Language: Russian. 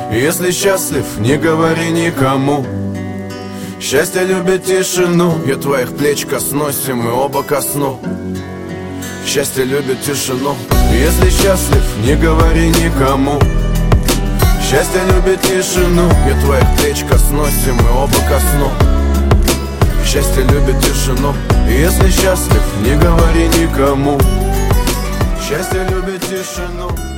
Если счастлив, не говори никому. Счастье любит тишину. Я твоих плеч коснусь, и мы оба ко сну. Счастье любит тишину. Если счастлив, не говори никому. Счастье любит тишину. Я твоих плеч коснусь, и мы оба ко сну. Счастье любит тишину. Если счастлив, не говори никому. Счастье любит тишину.